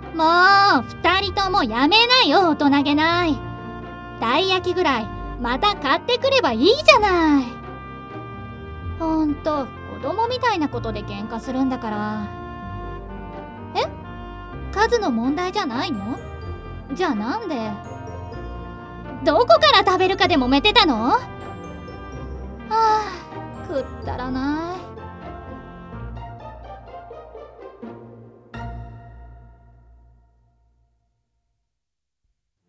もう二人ともやめなよ、大人げない。たい焼きぐらいまた買ってくればいいじゃない。ほんと子供みたいなことで喧嘩するんだから。数の問題じゃないの？じゃあなんで？どこから食べるかで揉めてたの？はあ、くったらない。